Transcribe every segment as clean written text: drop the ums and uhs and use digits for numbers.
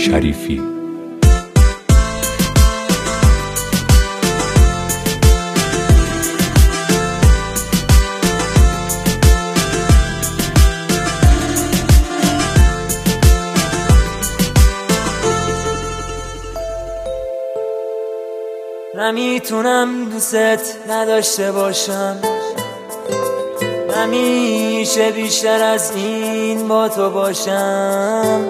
شریفی. نمیتونم دوست نداشته باشم، نمیشه بیشتر از این با تو باشم.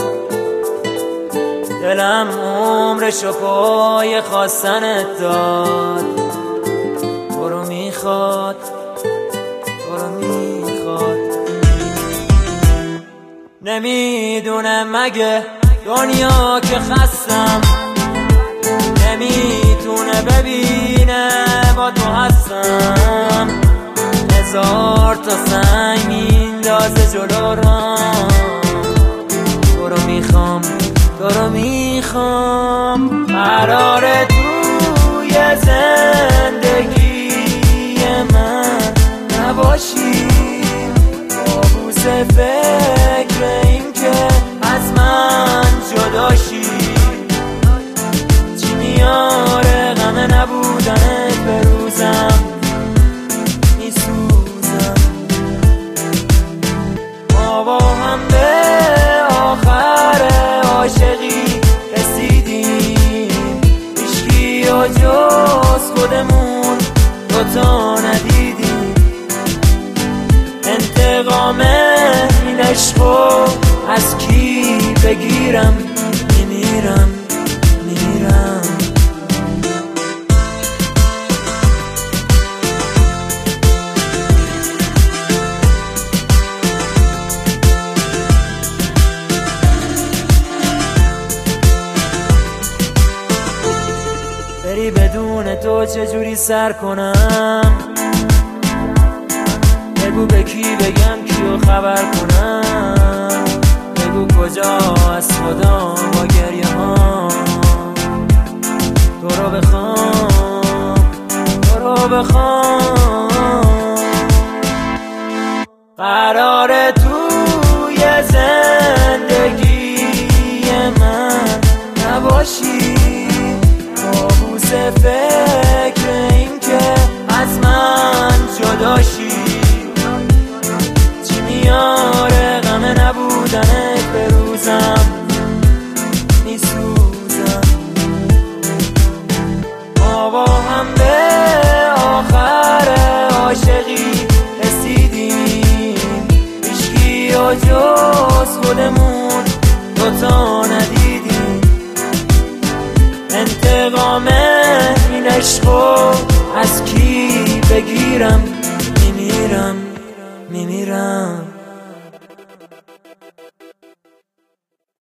دلم عمرشو پای خواستنت داد، تو رو میخواد، تو رو میخواد. نمیدونم مگه دنیا که خستم نمیتونه ببینه با تو هستم. هزار تا سنگ میندازه جلو رام، تو رو میخوام، تو رو میخوام. قراره توی زندگی من نباشی، کابوس فکر این که از من جداشی. چی میاره غم نبودنت به روزم، میسوزم. ما با هم به آخر عاشقی رسیدیم، هیچکی و جز خودمون دوتا ندیدیم. انتقام این عشقو از کی بگیرم؟ میمیرم، میرم. بری بدون تو چجوری سر کنم؟ بگو به کی بگم، کیو خبر کنم؟ بگو کجا از خدا با گریه ها تو رو بخوام، تو رو بخوام. قراره توی زندگی من نباشی، کابوس فکر این که از من جداشی. چی میاره غم نبودنت به روزم، میسوزم. ما با هم به آخر عاشقی رسیدیم، هیچکی و جز خودمون دوتا ندیدیم. انتقام این عشقو از کی بگیرم؟ میمیرم، میمیرم.